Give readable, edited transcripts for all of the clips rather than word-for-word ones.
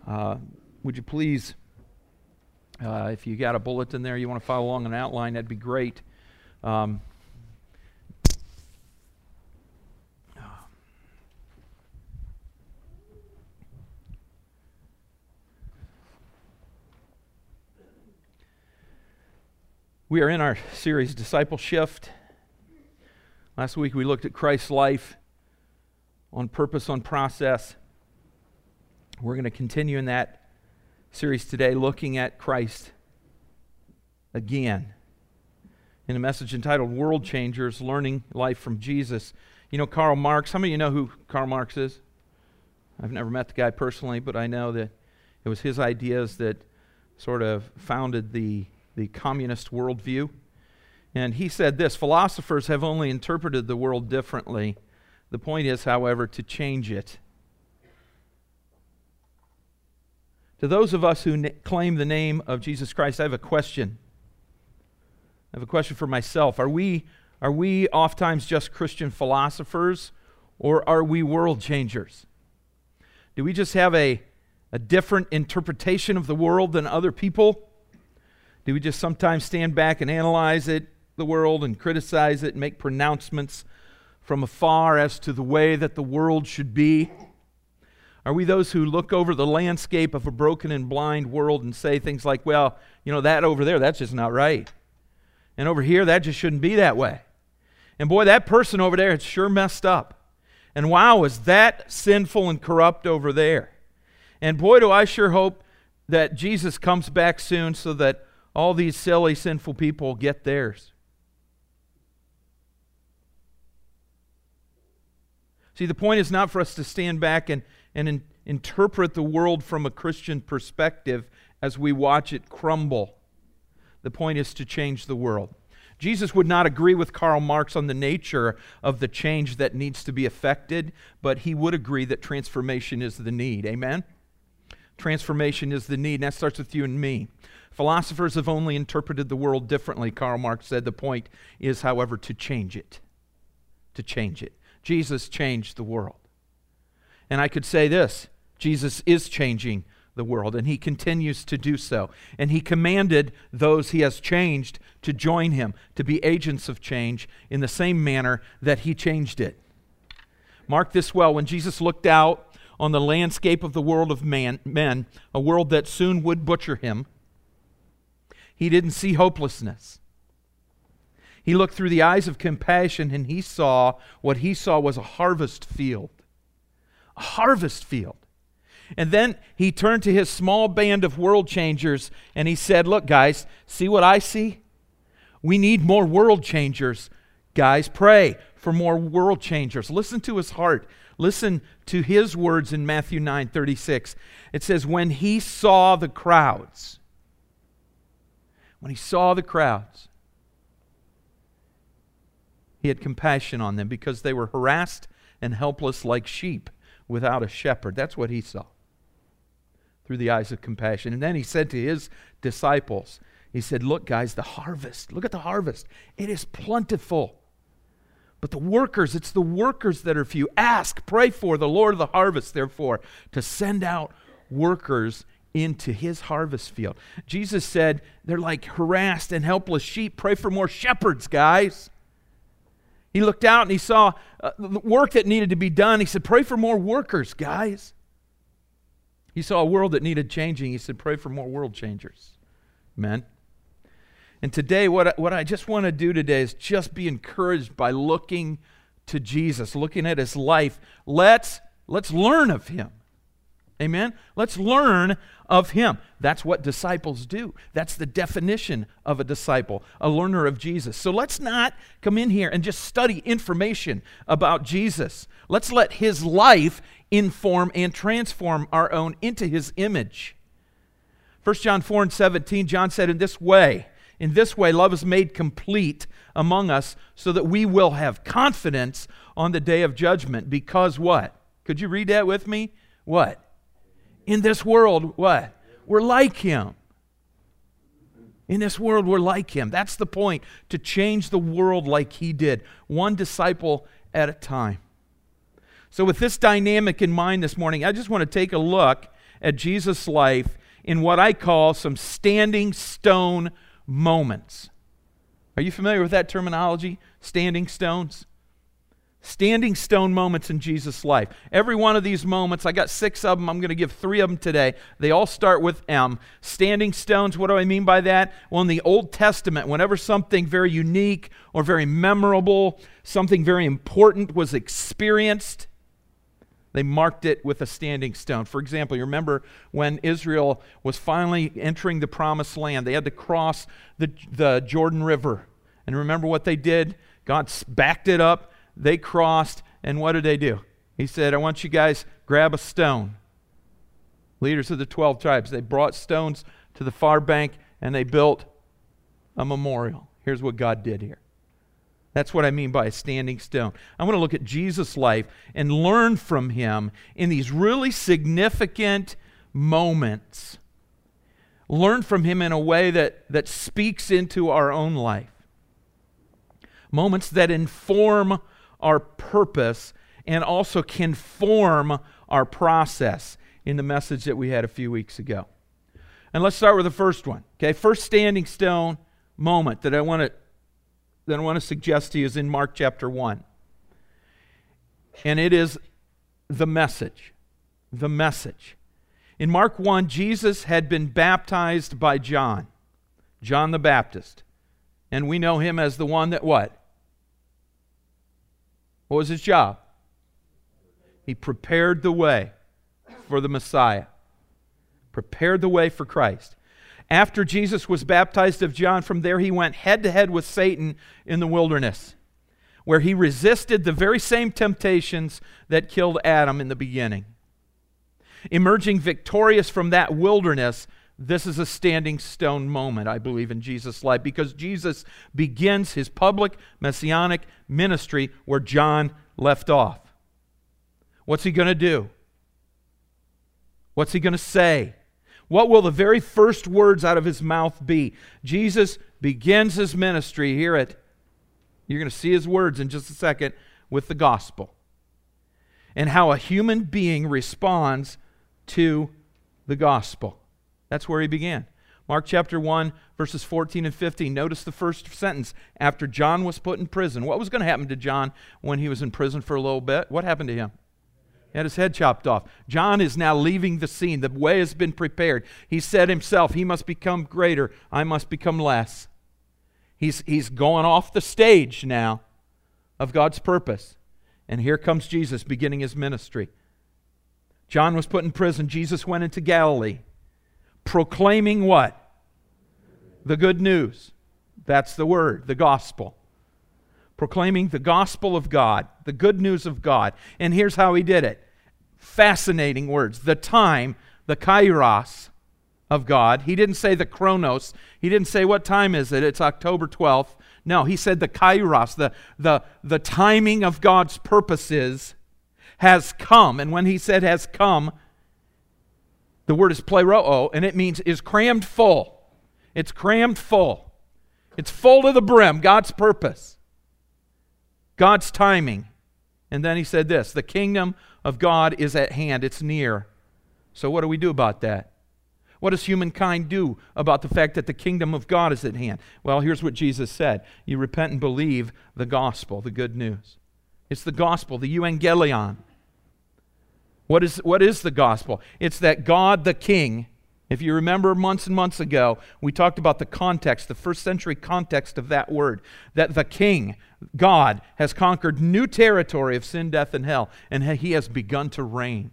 Would you please, if you got a bulletin there, you want to follow along an outline, that'd be great. We are in our series, Disciple Shift. Last week we looked at Christ's life on purpose, on process. We're going to continue in that series today, looking at Christ again in a message entitled World Changers, Learning Life from Jesus. You know Karl Marx. How many of you know who Karl Marx is? I've never met the guy personally, but I know that it was his ideas that sort of founded the communist worldview. And he said this: philosophers have only interpreted the world differently. The point is, however, to change it. To those of us who claim the name of Jesus Christ, I have a question. I have a question for myself. Are we oftentimes just Christian philosophers, or are we world changers? Do we just have a different interpretation of the world than other people? Do we just sometimes stand back and analyze the world, and criticize it, and make pronouncements from afar as to the way that the world should be? Are we those who look over the landscape of a broken and blind world and say things like, well, you know, that over there, that's just not right. And over here, that just shouldn't be that way. And boy, that person over there, it's sure messed up. And wow, is that sinful and corrupt over there. And boy, do I sure hope that Jesus comes back soon so that all these silly, sinful people get theirs. See, the point is not for us to stand back and interpret the world from a Christian perspective as we watch it crumble. The point is to change the world. Jesus would not agree with Karl Marx on the nature of the change that needs to be effected, but he would agree that transformation is the need. Amen? Transformation is the need, and that starts with you and me. Philosophers have only interpreted the world differently, Karl Marx said. The point is, however, to change it. To change it. Jesus changed the world. And I could say this: Jesus is changing the world, and he continues to do so. And he commanded those he has changed to join him, to be agents of change in the same manner that he changed it. Mark this well: when Jesus looked out on the landscape of the world of men, a world that soon would butcher him, he didn't see hopelessness. He looked through the eyes of compassion, and he saw what he saw was a harvest field. A harvest field. And then he turned to his small band of world changers and he said, look guys, see what I see? We need more world changers. Guys, pray for more world changers. Listen to his heart. Listen to his words in Matthew 9:36. It says, when he saw the crowds, he had compassion on them because they were harassed and helpless like sheep without a shepherd. That's what he saw through the eyes of compassion. And then he said to his disciples, he said, look guys, the harvest, look at the harvest. It is plentiful. But the workers, it's the workers that are few. Ask, pray for the Lord of the harvest, therefore, to send out workers into his harvest field. Jesus said, they're like harassed and helpless sheep. Pray for more shepherds, guys. He looked out and he saw the work that needed to be done. He said, pray for more workers, guys. He saw a world that needed changing. He said, pray for more world changers. Amen. And today, what I just want to do today is just be encouraged by looking to Jesus, looking at his life. Let's learn of him. Amen? Let's learn of him. That's what disciples do. That's the definition of a disciple, a learner of Jesus. So let's not come in here and just study information about Jesus. Let's let his life inform and transform our own into his image. 1 John 4:17, John said, in this way, love is made complete among us so that we will have confidence on the day of judgment. Because what? Could you read that with me? What? In this world, what? We're like him. In this world, we're like him. That's the point, to change the world like he did, one disciple at a time. So with this dynamic in mind this morning, I just want to take a look at Jesus' life in what I call some standing stone moments. Are you familiar with that terminology? Standing stones? Standing stone moments in Jesus' life. Every one of these moments, I got 6 of them. I'm going to give 3 of them today. They all start with M. Standing stones, what do I mean by that? Well, in the Old Testament, whenever something very unique or very memorable, something very important was experienced, they marked it with a standing stone. For example, you remember when Israel was finally entering the Promised Land, they had to cross the Jordan River. And remember what they did? God backed it up. They crossed, and what did they do? He said, I want you guys grab a stone. Leaders of the 12 tribes, they brought stones to the far bank, and they built a memorial. Here's what God did here. That's what I mean by a standing stone. I want to look at Jesus' life and learn from him in these really significant moments. Learn from him in a way that speaks into our own life. Moments that inform our purpose and also can form our process in the message that we had a few weeks ago. And let's start with the first one. Okay, first standing stone moment that I want to suggest to you is in Mark chapter 1. And it is the message. The message. In Mark 1, Jesus had been baptized by John the Baptist. And we know him as the one that what? What was his job? He prepared the way for the Messiah. Prepared the way for Christ. After Jesus was baptized of John, from there he went head-to-head with Satan in the wilderness, where he resisted the very same temptations that killed Adam in the beginning. Emerging victorious from that wilderness, this is a standing stone moment, I believe, in Jesus' life, because Jesus begins his public messianic ministry where John left off. What's he going to do? What's he going to say? What will the very first words out of his mouth be? Jesus begins his ministry here you're going to see his words in just a second, with the gospel. And how a human being responds to the gospel. That's where he began. Mark chapter 1, verses 14 and 15. Notice the first sentence. After John was put in prison. What was going to happen to John when he was in prison for a little bit? What happened to him? He had his head chopped off. John is now leaving the scene. The way has been prepared. He said himself, he must become greater. I must become less. He's going off the stage now of God's purpose. And here comes Jesus beginning his ministry. John was put in prison. Jesus went into Galilee. Proclaiming what? The good news. That's the word, the gospel. Proclaiming the gospel of God, the good news of God. And here's how he did it. Fascinating words. The time, the kairos of God. He didn't say the chronos. He didn't say what time is it. It's October 12th. No, he said the kairos, the timing of God's purposes has come. And when he said has come, the word is pleroo, and it means is crammed full. It's crammed full. It's full to the brim, God's purpose. God's timing. And then he said this, the kingdom of God is at hand. It's near. So what do we do about that? What does humankind do about the fact that the kingdom of God is at hand? Well, here's what Jesus said. You repent and believe the gospel, the good news. It's the gospel, the euangelion. What is the gospel? It's that God the King, if you remember months and months ago, we talked about the context, the first century context of that word, that the King, God, has conquered new territory of sin, death, and hell, and he has begun to reign.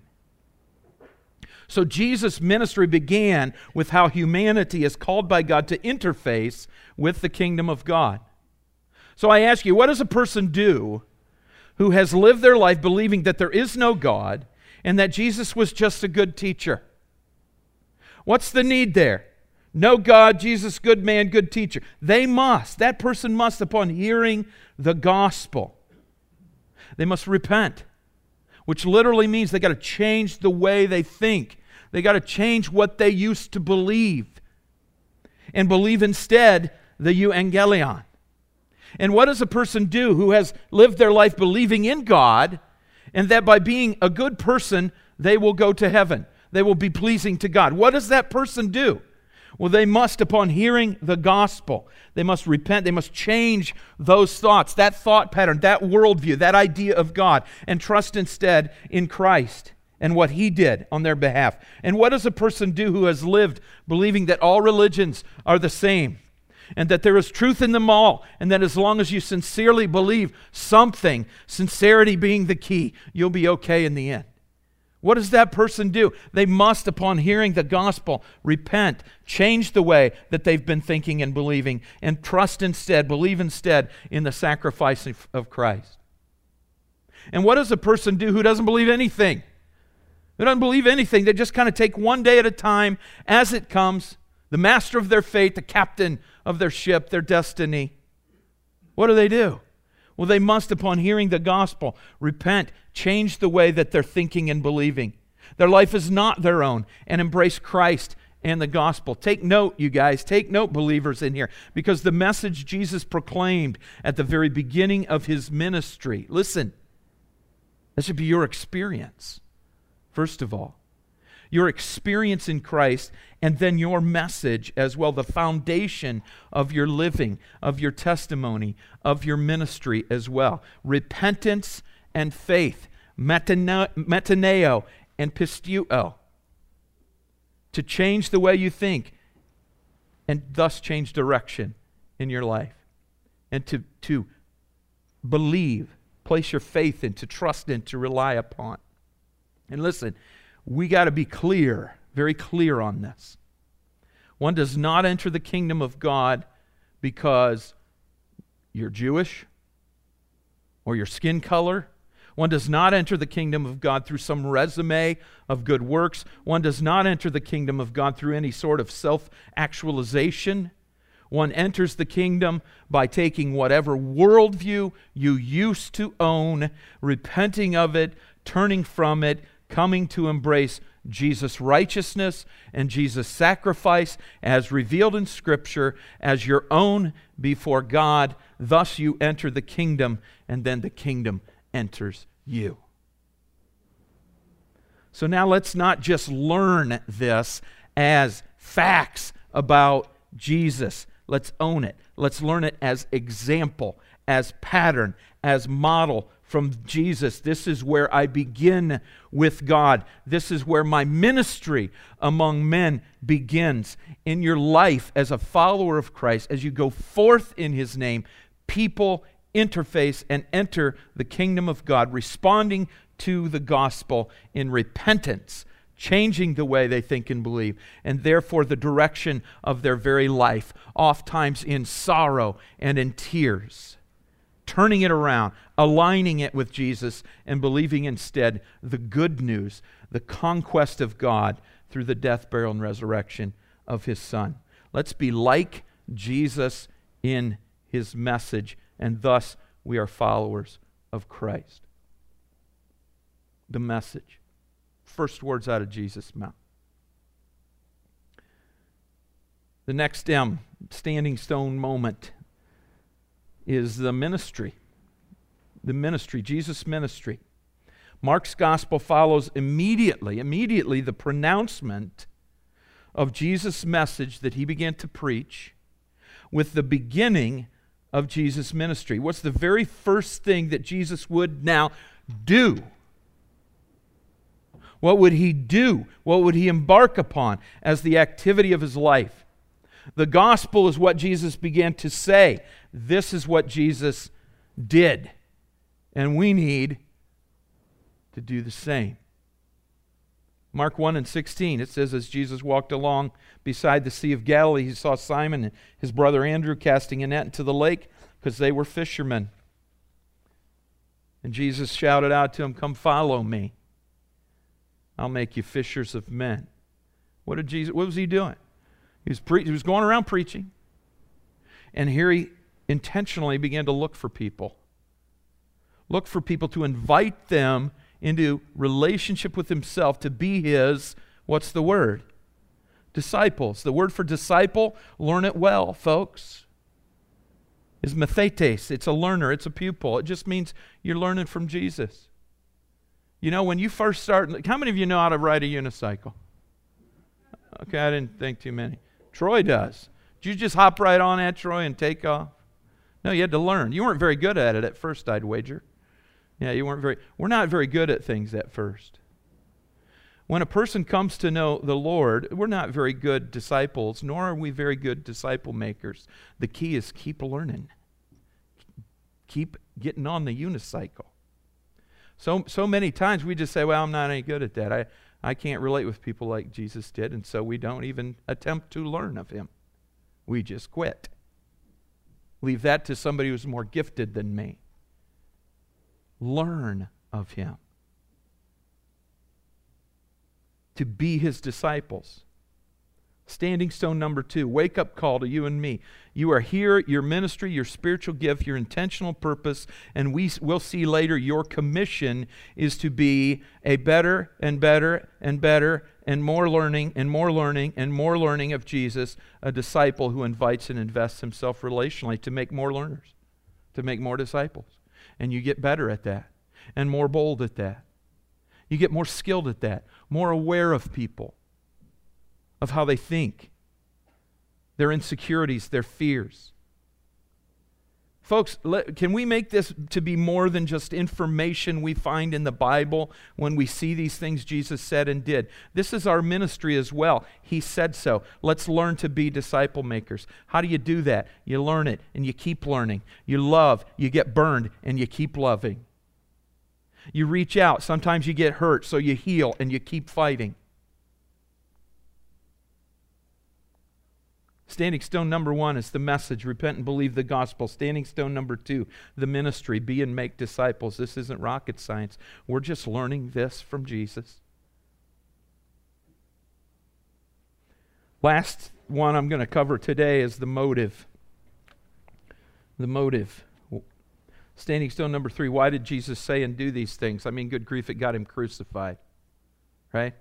So Jesus' ministry began with how humanity is called by God to interface with the kingdom of God. So I ask you, what does a person do who has lived their life believing that there is no God and that Jesus was just a good teacher? What's the need there? No God, Jesus, good man, good teacher. That person must, upon hearing the gospel, they must repent, which literally means they got to change the way they think. They got to change what they used to believe and believe instead the euangelion. And what does a person do who has lived their life believing in God and that by being a good person, they will go to heaven? they will be pleasing to God. What does that person do? Well, they must, upon hearing the gospel, they must repent, they must change those thoughts, that thought pattern, that worldview, that idea of God, and trust instead in Christ and what He did on their behalf. And what does a person do who has lived believing that all religions are the same, and that there is truth in them all, and that as long as you sincerely believe something, sincerity being the key, you'll be okay in the end? What does that person do? They must, upon hearing the gospel, repent, change the way that they've been thinking and believing, and trust instead, believe instead in the sacrifice of Christ. And what does a person do who doesn't believe anything? Who doesn't believe anything? They just kind of take one day at a time as it comes, the master of their fate, the captain of their ship, their destiny. What do? Well, they must, upon hearing the gospel, repent, change the way that they're thinking and believing. Their life is not their own, and embrace Christ and the gospel. Take note, you guys, take note, believers in here, because the message Jesus proclaimed at the very beginning of His ministry, listen, that should be your experience, first of all. Your experience in Christ, and then your message as well, the foundation of your living, of your testimony, of your ministry as well. Repentance and faith, metaneo and pisteuo, to change the way you think and thus change direction in your life. And to believe, place your faith in, to trust in, to rely upon. And listen, we got to be clear, very clear on this. One does not enter the kingdom of God because you're Jewish or your skin color. One does not enter the kingdom of God through some resume of good works. One does not enter the kingdom of God through any sort of self-actualization. One enters the kingdom by taking whatever worldview you used to own, repenting of it, turning from it, coming to embrace Jesus' righteousness and Jesus' sacrifice as revealed in Scripture as your own before God. Thus you enter the kingdom, and then the kingdom enters you. So now let's not just learn this as facts about Jesus. Let's own it. Let's learn it as example, as pattern, as model from Jesus. This is where I begin with God. This is where my ministry among men begins. In your life as a follower of Christ, as you go forth in His name, people interface and enter the kingdom of God, responding to the gospel in repentance, changing the way they think and believe, and therefore the direction of their very life, oftentimes in sorrow and in tears. Turning it around, aligning it with Jesus, and believing instead the good news, the conquest of God through the death, burial, and resurrection of His Son. Let's be like Jesus in His message, and thus we are followers of Christ. The message. First words out of Jesus' mouth. The next standing stone moment is the ministry. The ministry, Jesus' ministry. Mark's gospel follows immediately the pronouncement of Jesus' message that He began to preach with the beginning of Jesus' ministry. What's the very first thing that Jesus would now do? What would He do? What would He embark upon as the activity of His life? The gospel is what Jesus began to say. This is what Jesus did. And we need to do the same. Mark 1:16, it says, as Jesus walked along beside the Sea of Galilee, He saw Simon and his brother Andrew casting a net into the lake because they were fishermen. And Jesus shouted out to him, "Come follow me. I'll make you fishers of men." What was He doing? He was going around preaching. And here He intentionally began to look for people. Look for people to invite them into relationship with Himself, to be His, what's the word? Disciples. The word for disciple, learn it well, folks, is mathetes. It's a learner, it's a pupil. It just means you're learning from Jesus. You know, when you first start, how many of you know how to ride a unicycle? Okay, I didn't think too many. Troy does. Did you just hop right on that, Troy, and take off? No, you had to learn. You weren't very good at it at first, I'd wager. Yeah, we're not very good at things at first. When a person comes to know the Lord, we're not very good disciples, nor are we very good disciple makers. The key is keep learning. Keep getting on the unicycle. So many times we just say, well, I'm not any good at that. I can't relate with people like Jesus did, and so we don't even attempt to learn of him. We just quit. Leave that to somebody who's more gifted than me. Learn of him. To be his disciples. Standing stone number 2, wake-up call to you and me. You are here, your ministry, your spiritual gift, your intentional purpose, and we'll see later your commission is to be a better and better and better and more learning and more learning and more learning of Jesus, a disciple who invites and invests himself relationally to make more learners, to make more disciples. And you get better at that and more bold at that. You get more skilled at that, more aware of people, of how they think, their insecurities, their fears. Folks, can we make this to be more than just information we find in the Bible when we see these things Jesus said and did? This is our ministry as well. He said so. Let's learn to be disciple makers. How do you do that? You learn it and you keep learning. You love, you get burned, and you keep loving. You reach out. Sometimes you get hurt, so you heal and you keep fighting. Standing stone number 1 is the message, repent and believe the gospel. Standing stone number 2, the ministry, be and make disciples. This isn't rocket science. We're just learning this from Jesus. Last one I'm going to cover today is the motive. The motive. Standing stone number 3, why did Jesus say and do these things? I mean, good grief, it got him crucified. Right?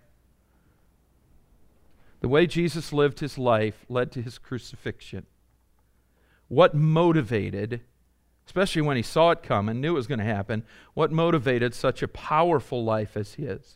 The way Jesus lived his life led to his crucifixion. What motivated, especially when he saw it come and knew it was going to happen, what motivated such a powerful life as his?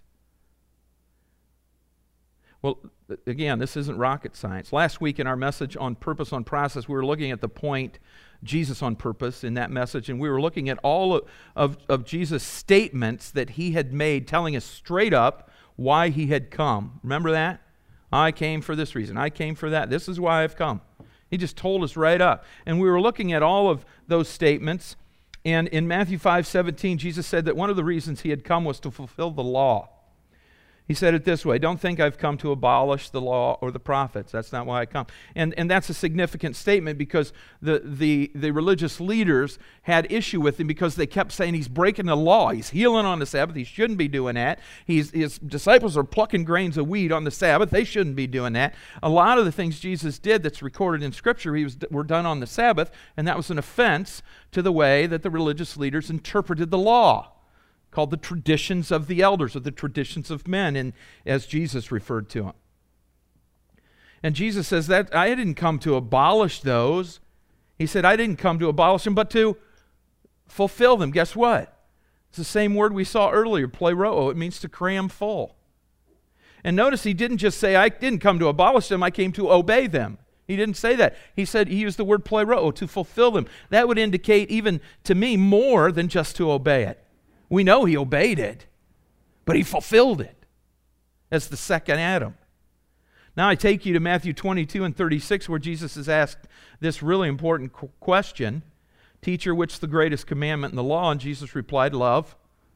Well, again, this isn't rocket science. Last week in our message on purpose on process, we were looking at the point, Jesus on purpose, in that message, and we were looking at all of Jesus' statements that he had made, telling us straight up why he had come. Remember that? I came for this reason. I came for that. This is why I've come. He just told us right up. And we were looking at all of those statements. And in Matthew 5:17, Jesus said that one of the reasons he had come was to fulfill the law. He said it this way, don't think I've come to abolish the law or the prophets. That's not why I come. And that's a significant statement because the religious leaders had issue with him because they kept saying he's breaking the law. He's healing on the Sabbath. He shouldn't be doing that. His disciples are plucking grains of wheat on the Sabbath. They shouldn't be doing that. A lot of the things Jesus did that's recorded in Scripture were done on the Sabbath, and that was an offense to the way that the religious leaders interpreted the law, called the traditions of the elders, or the traditions of men, and as Jesus referred to them. And Jesus says that I didn't come to abolish those. He said, I didn't come to abolish them, but to fulfill them. Guess what? It's the same word we saw earlier, pleroo. It means to cram full. And notice he didn't just say, I didn't come to abolish them, I came to obey them. He didn't say that. He used the word pleroo, to fulfill them. That would indicate, even to me, more than just to obey it. We know he obeyed it, but he fulfilled it as the second Adam. Now I take you to Matthew 22 and 36, where Jesus is asked this really important question. Teacher, which's the greatest commandment in the law? And Jesus replied, love.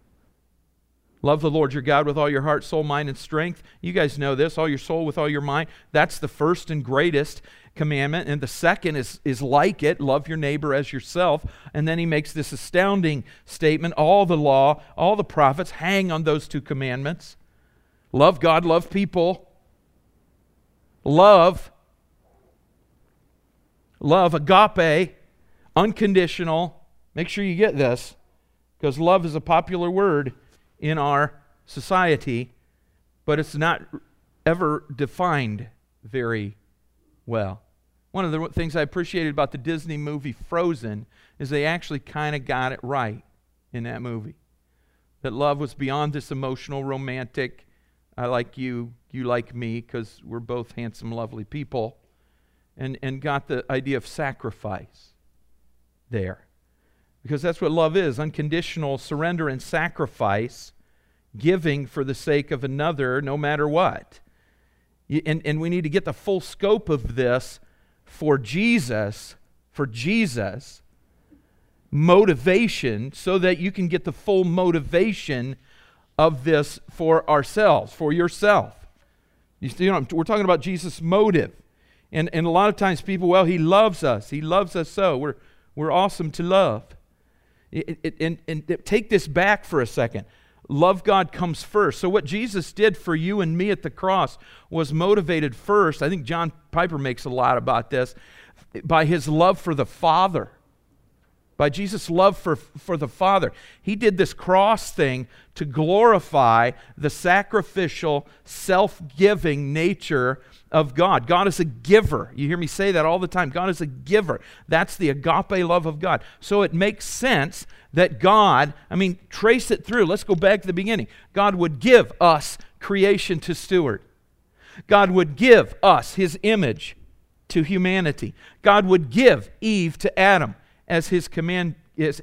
Love the Lord your God with all your heart, soul, mind, and strength. You guys know this, all your soul with all your mind. That's the first and greatest commandment. And the second is like it, love your neighbor as yourself. And then he makes this astounding statement, all the law, all the prophets hang on those two commandments. Love God, love people. Love, agape, unconditional. Make sure you get this, because love is a popular word in our society, but it's not ever defined very well. One of the things I appreciated about the Disney movie Frozen is they actually kind of got it right in that movie. That love was beyond this emotional, romantic I like you, you like me, because we're both handsome, lovely people, and got the idea of sacrifice there. Because that's what love is, unconditional surrender and sacrifice, giving for the sake of another no matter what. And we need to get the full scope of this for Jesus motivation, so that you can get the full motivation of this for ourselves, for yourself. You know, we're talking about Jesus' motive. And a lot of times people, He loves us. He loves us so. We're awesome to love. And take this back for a second. Love God comes first. So what Jesus did for you and me at the cross was motivated first, I think John Piper makes a lot about this, by His love for the Father. By Jesus' love for the Father. He did this cross thing to glorify the sacrificial, self-giving nature of God. God is a giver. You hear me say that all the time. God is a giver. That's the agape love of God. So it makes sense that God, trace it through. Let's go back to the beginning. God would give us creation to steward. God would give us His image to humanity. God would give Eve to Adam as his companion.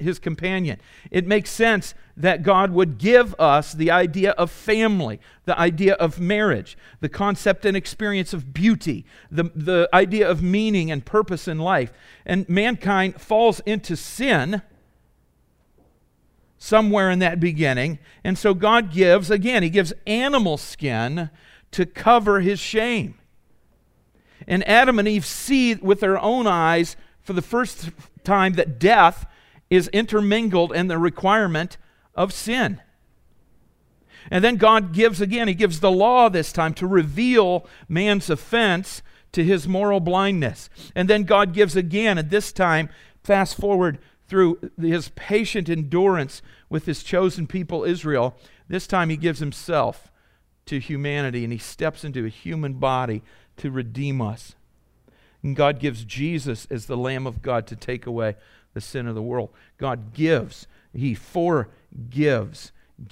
It makes sense that God would give us the idea of family, the idea of marriage, the concept and experience of beauty, the idea of meaning and purpose in life. And mankind falls into sin somewhere in that beginning. And so God gives, again, He gives animal skin to cover His shame. And Adam and Eve see with their own eyes for the first time that death is intermingled in the requirement of sin. And then God gives again, He gives the law this time to reveal man's offense to his moral blindness. And then God gives again, and this time, fast forward through His patient endurance with His chosen people Israel, this time He gives Himself to humanity, and He steps into a human body to redeem us. And God gives Jesus as the Lamb of God to take away the sin of the world. God gives. He forgives.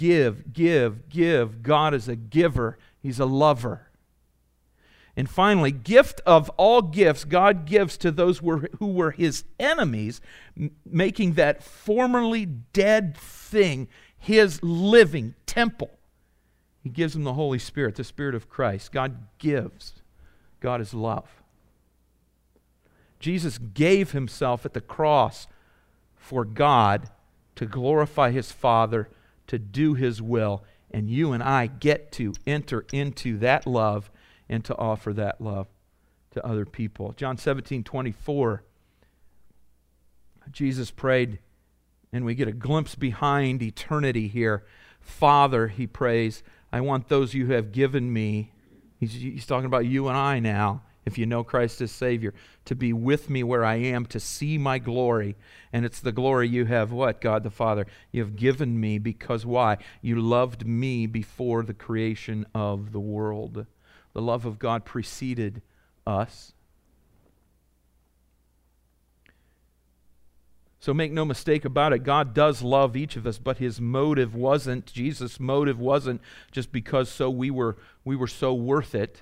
Give. God is a giver. He's a lover. And finally, gift of all gifts, God gives to those who were His enemies, making that formerly dead thing His living temple. He gives them the Holy Spirit, the Spirit of Christ. God gives. God is love. Jesus gave Himself at the cross for God to glorify His Father, to do His will, and you and I get to enter into that love and to offer that love to other people. John 17:24, Jesus prayed, and we get a glimpse behind eternity here. Father, He prays, I want those You have given me. He's talking about you and I now, if you know Christ as Savior, to be with me where I am, to see my glory. And it's the glory You have, what, God the Father? You have given me because why? You loved me before the creation of the world. The love of God preceded us. So make no mistake about it, God does love each of us, but Jesus' motive wasn't just because we were so worth it.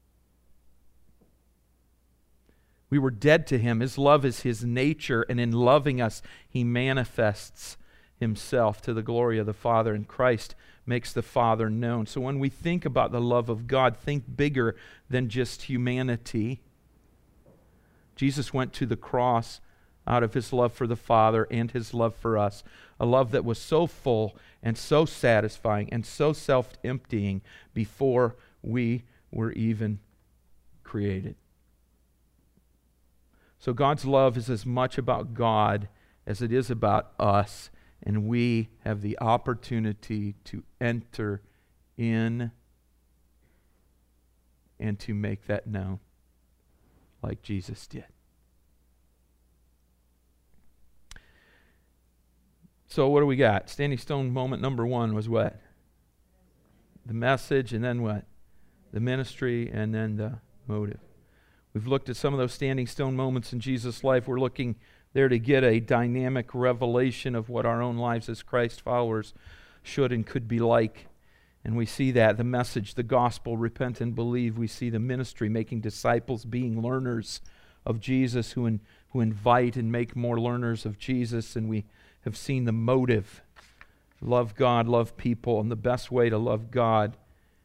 We were dead to Him. His love is His nature, and in loving us, He manifests Himself to the glory of the Father, and Christ makes the Father known. So when we think about the love of God, think bigger than just humanity. Jesus went to the cross out of His love for the Father and His love for us, a love that was so full and so satisfying and so self-emptying before we were even created. So God's love is as much about God as it is about us, and we have the opportunity to enter in and to make that known like Jesus did. So what do we got? Standing stone moment number 1 was what? The message, and then what? The ministry, and then the motive. We've looked at some of those standing stone moments in Jesus' life. We're looking there to get a dynamic revelation of what our own lives as Christ followers should and could be like. And we see that, the message, the gospel, repent and believe. We see the ministry, making disciples, being learners of Jesus who invite and make more learners of Jesus. And we have seen the motive, love God, love people. And the best way to love God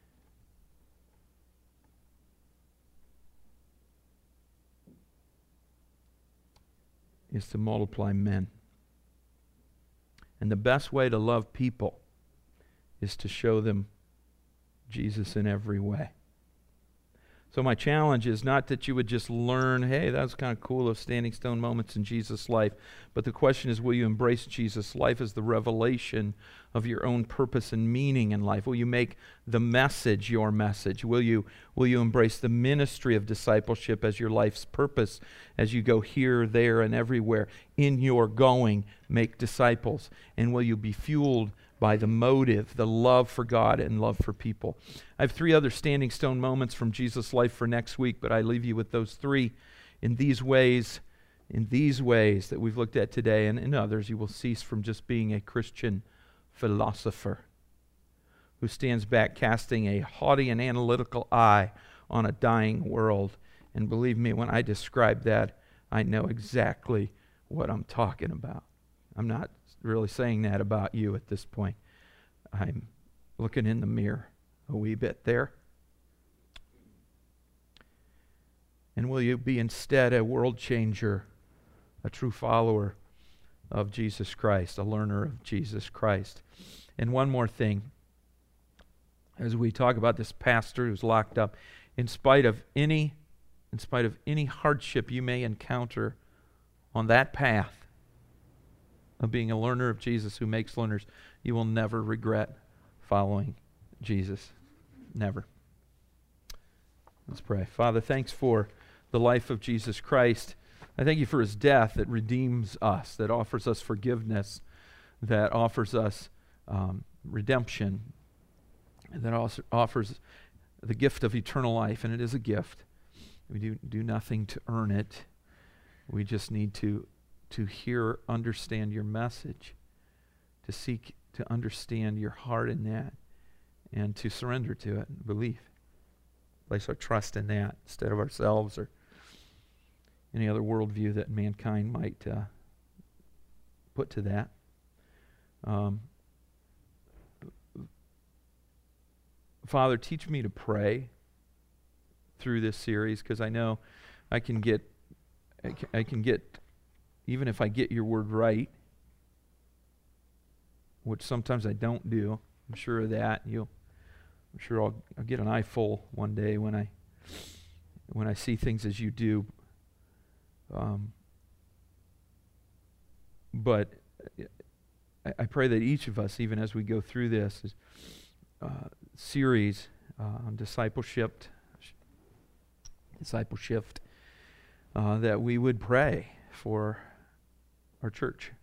is to multiply men. And the best way to love people is to show them Jesus in every way. So my challenge is not that you would just learn, hey, that was kind of cool, those standing stone moments in Jesus' life. But the question is, will you embrace Jesus' life as the revelation of your own purpose and meaning in life? Will you make the message your message? Will you embrace the ministry of discipleship as your life's purpose as you go here, there, and everywhere? In your going, make disciples. And will you be fueled by the motive, the love for God and love for people? I have 3 other standing stone moments from Jesus' life for next week, but I leave you with those 3 in these ways that we've looked at today, and in others you will cease from just being a Christian philosopher who stands back casting a haughty and analytical eye on a dying world. And believe me, when I describe that, I know exactly what I'm talking about. I'm not really saying that about you at this point. I'm looking in the mirror a wee bit there. And will you be instead a world changer, a true follower of Jesus Christ, a learner of Jesus Christ? And one more thing, as we talk about this pastor who's locked up, in spite of any hardship you may encounter on that path of being a learner of Jesus who makes learners, you will never regret following Jesus. Never. Let's pray. Father, thanks for the life of Jesus Christ. I thank you for his death that redeems us, that offers us forgiveness, that offers us redemption, and that also offers the gift of eternal life, and it is a gift. We do nothing to earn it. We just need to hear, understand your message, to seek to understand your heart in that, and to surrender to it and believe. Place our trust in that instead of ourselves or any other worldview that mankind might put to that. Father, teach me to pray through this series, because I know I can get, even if I get your word right, which sometimes I don't do, I'm sure of that. I'm sure I'll get an eyeful one day when I see things as you do. But I pray that each of us, even as we go through this series on discipleship, that we would pray for our church.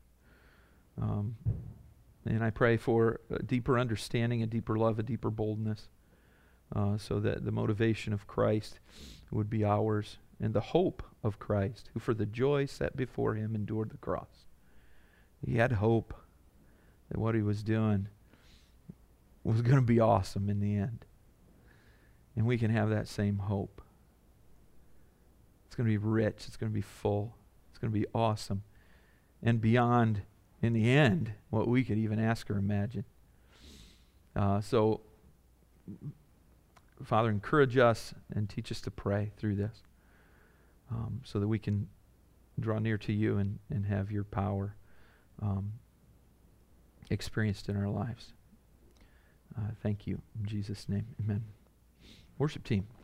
And I pray for a deeper understanding, a deeper love, a deeper boldness, so that the motivation of Christ would be ours, and the hope of Christ, who for the joy set before him endured the cross. He had hope that what he was doing was going to be awesome in the end. And we can have that same hope. It's going to be rich. It's going to be full. It's going to be awesome. And beyond, in the end, what we could even ask or imagine. So, Father, encourage us and teach us to pray through this, so that we can draw near to you and have your power experienced in our lives. Thank you. In Jesus' name, amen. Worship team.